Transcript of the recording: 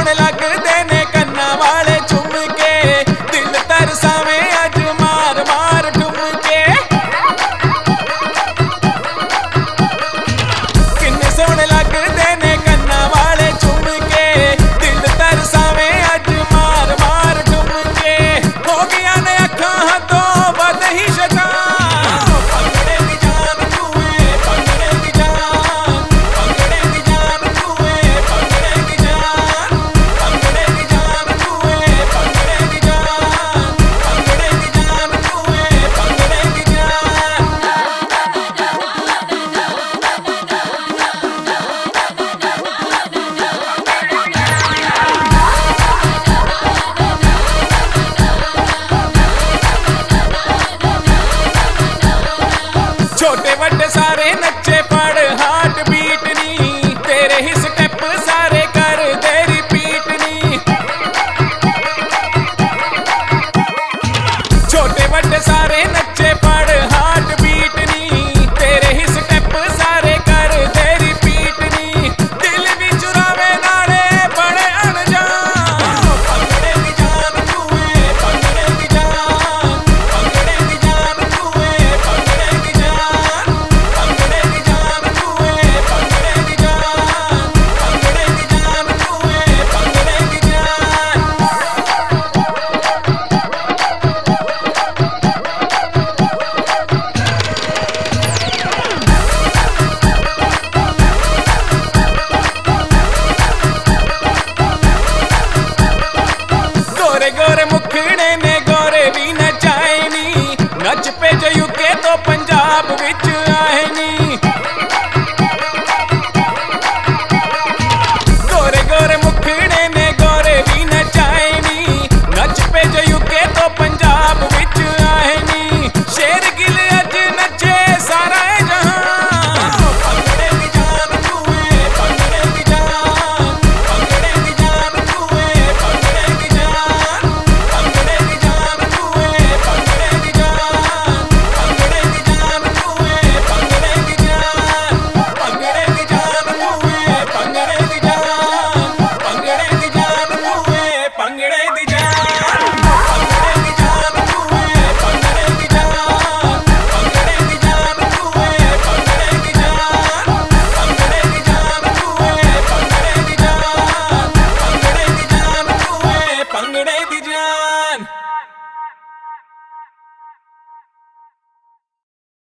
ਸੋਹਣੇ ਲੱਗਦੇ ਨੇ ਕੰਨਾਂ ਵਾਲੇ ਝੁਮਕੇ, ਦਿਲ ਤਰਸਾਵੇ ਅੱਜ ਮਾਰ ਮਾਰ ਠੁਮਕੇ। ਕਿੰਨੇ ਸੋਹਣੇ ਲੱਗਦੇ ਨੇ ਕੰਨਾਂ ਵਾਲੇ ਝੁਮਕੇ, ਦਿਲ ਤਰਸਾਵੇ ਅੱਜ ਮਾਰ ਮਾਰ ਠੁਮਕੇ। ਹੋ ਗਈਆਂ ਨੇ ਅੱਖਾਂ ਹੱਥੋਂ ਵੱਧ ਹੀ ਸ਼ੈਤਾਨ, ਭੰਗੜੇ ਦੀ ਜਾਨ ਤੂੰ ਏ, ਭੰਗੜੇ ਦੀ ਜਾਨ, ਭੰਗੜੇ ਦੀ ਜਾਨ ਤੂੰ ਏ, ਭੰਗੜੇ ਦੀ ਜਾਨ, ਭੰਗੜੇ ਦੀ ਜਾਨ ਤੂੰ ਏ, ਭੰਗੜੇ ਦੀ ਜਾਨ, ਭੰਗੜੇ ਦੀ ਜਾਨ ਤੂੰ ਏ, ਭੰਗੜੇ ਦੀ ਜਾਨ। ਛੋਟੇ ਵੱਡੇ ਸਾਰੇ ਨੱਚੇ ਪੜ ਹਾਰਟ ਬੀਟ ਨੀ, ਤੇਰੇ ਹੀ ਸਟੈਪ ਸਾਰੇ ਕਰਦੇ ਰਿਪੀਟ ਨੀ। ਛੋਟੇ ਵੱਡੇ ਸਾਰੇ ਨੱਚੇ ਪੜ ਹਾਰਟ ਬੀਟ ਨੀ, ਤੇਰੇ ਹੀ ਸਟੈਪ ਸਾਰੇ ਕਰਦੇ ਰਿਪੀਟ ਨੀ। ਦਿਲ ਵੀ ਚੁਰਾਵੇ ਨਾਲੇ ਬੜੇ ਅਣਜਾਣ, ਭੰਗੜੇ ਦੀ ਜਾਨ ਤੂੰ ਏ, ਭੰਗੜੇ ਦੀ ਜਾਨ, ਭੰਗੜੇ ਦੀ ਜਾਨ ਤੂੰ ਏ, ਭੰਗੜੇ ਦੀ ਜਾਨ, ਭੰਗੜੇ ਦੀ ਜਾਨ ਤੂੰ ਏ, ਭੰਗੜੇ ਦੀ ਜਾਨ, ਭੰਗੜੇ ਦੀ ਜਾਨ ਤੂੰ ਏ, ਭੰਗੜੇ ਦੀ ਜਾਨ। ਗੋਰੇ ਗੋਰੇ ਮੁਖੜੇ ਨੇ ਗੋਰੇ ਵੀ ਨਚਾਏ ਨੀ, ਨੱਚ ਪੇ ਜੋ ਯੂਕੇ ਤੋਂ ਪੰਜਾਬ ਵਿੱਚ